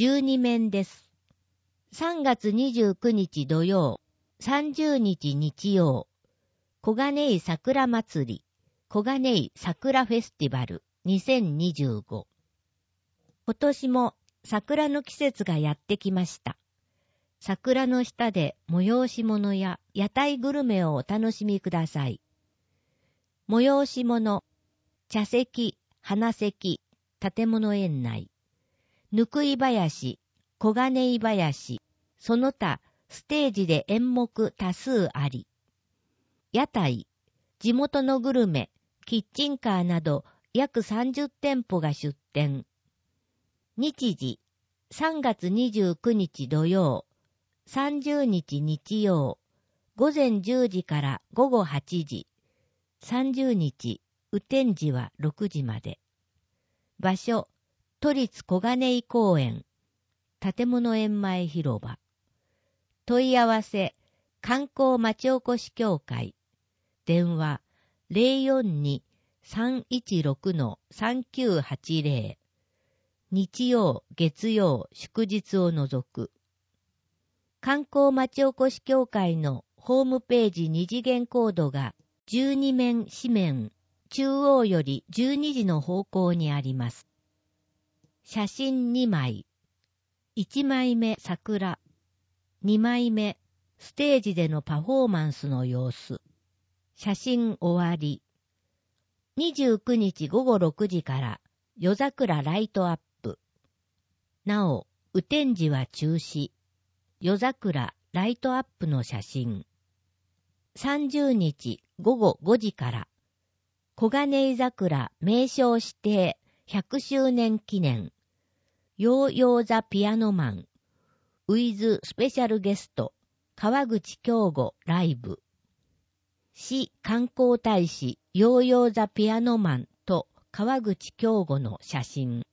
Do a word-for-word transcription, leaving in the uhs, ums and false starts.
じゅうにめんです。さんがつにじゅうくにち土曜、さんじゅうにち日曜、小金井桜祭り、小金井桜フェスティバルにせんにじゅうご。今年も桜の季節がやってきました。桜の下で催し物や屋台グルメをお楽しみください。催し物、茶席、花席、建物園内、ぬくい林、小金井林、その他ステージで演目多数あり。屋台、地元のグルメ、キッチンカーなど約さんじゅってんぽが出店。日時、さんがつにじゅうくにち土曜、さんじゅうにち日曜、午前じゅうじから午後はちじ、さんじゅうにち、雨天時はろくじまで。場所、都立小金井公園、建物園前広場。問い合わせ、観光町おこし協会。電話、ゼロよんに さんいちろく さんきゅうはちゼロ。日曜、月曜、祝日を除く。観光町おこし協会のホームページ二次元コードがじゅうにめん紙面、中央よりじゅうにじの方向にあります。写真にまい。いちまいめ桜。にまいめステージでのパフォーマンスの様子。写真終わり。にじゅうくにちごごろくじから夜桜ライトアップ。なお、雨天時は中止。夜桜ライトアップの写真。さんじゅうにちごごごじから小金井桜名称指定ひゃくしゅうねん記念ヨーヨーザピアノマンウィズスペシャルゲスト川口京吾ライブ。市観光大使ヨーヨーザピアノマンと川口京吾の写真。